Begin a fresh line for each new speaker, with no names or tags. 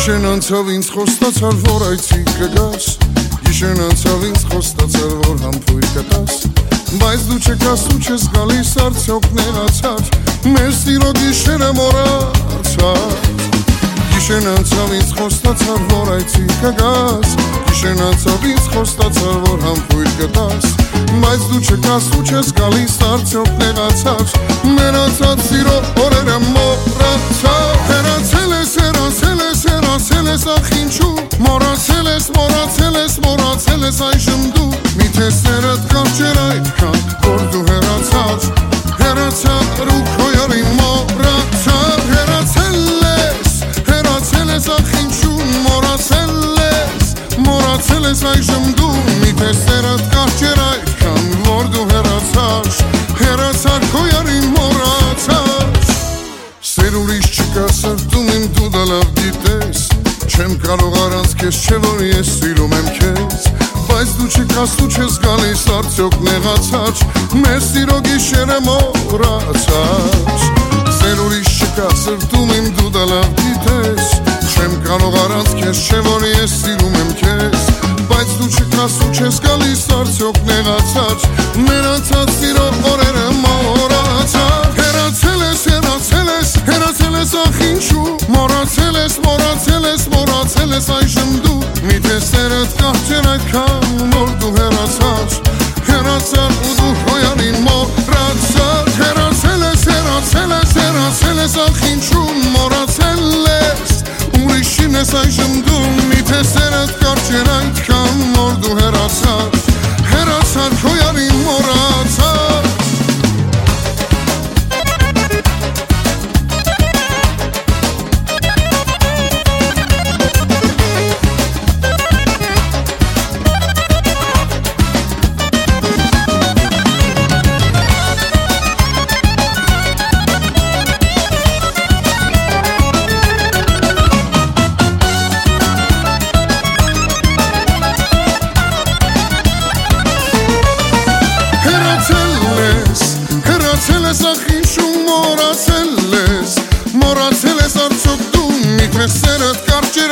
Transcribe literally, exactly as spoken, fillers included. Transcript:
Gişen anցավ ինձ խոստացար, որ այցի կգաս Gişen անցավ ինձ խոստացար, որ համբույր կտաս Բայց դու չկաս ու չես գալիս արդյոք նեղացար Մեր սիրո գիշերը մոռացար Gişen անցավ ինձ խոստացար, որ այցի կգաս Gişen անցավ ինձ խոստացար, որ համբույր կտաս Բայց դու չկաս ու չես գալիս արդյոք նեղացար Մեր անցած սիրո օրերը մոռացար Հեռացել ես, հեռացել ես, հեռացել ես ախ ինչու Մոռացել ես, մոռացել ես, մոռացել ես այժմ դու Միթե սերդ կարճեր այդքան, որ դու հեռացար Հեռացար ու քո յարին մոռացար Հեռացել ես, հեռացել ես ախ ինչու Մոռացել ես, մոռացել ես այժմ դու Միթե սերդ կարճեր այդքան, որ դու հեռացար Հեռացար քո յարին մոռացար Սեր ուրիշ չկա սրտում իմ դու դա լավ գիտես Չեմ կարող առանց քեզ չէ որ ես սիրում եմ քեզ Բայց դու չկաս ու չես գալիս արդյոք նեղացար Մեր սիրո գիշերը մոռացար Սեր ուրիշ չկա սրտում իմ դու դա լավ գիտես Չեմ կարող առանց քեզ չէ որ ես սիրում եմ քեզ Բայց դու չկաս ու չես գալիս արդյոք նեղացար Մեր անցած սիրո օրերը մոռացար Հեռացել ես, հեռացել ես, հեռացել ես ախ ինչու Մոռացել ես, մոռացել ես, մոռացել ես այժմ դու Միթե սերդ կարճեր այդքան, որ դու հեռացար Հեռացար ու դու հոյանին մոռացար Հեռացել ես, հեռացել ես, հեռացել ես ախ ինչու Մոռացել ես, ուրիշին ես այժմ դու Միթե սերդ կարճեր այդքան, որ դու հեռացար Հեռացար հոյանին մոռացար Հեռացել ես ախ ինչու մոռացել ես Մոռացել ես արդյոք դու Միթե սերդ կարճեր